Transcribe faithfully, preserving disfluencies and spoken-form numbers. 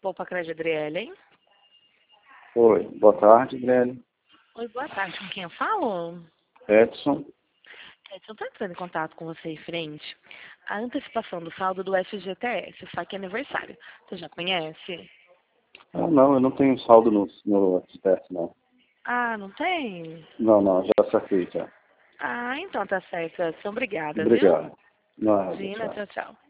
Poupa Crédito, Adriele, hein? Oi, boa tarde, Adriele. Oi, boa tarde. Com quem eu falo? Edson. Edson, estou entrando em contato com você em frente à antecipação do saldo do F G T S, o saque aniversário. Você já conhece? Ah, não, eu não tenho saldo no, no F T S, não. Ah, não tem? Não, não, já saquei, já. Ah, então tá certo, Edson. Obrigada, viu? Obrigado. Nada, Imagina, tchau. tchau, tchau.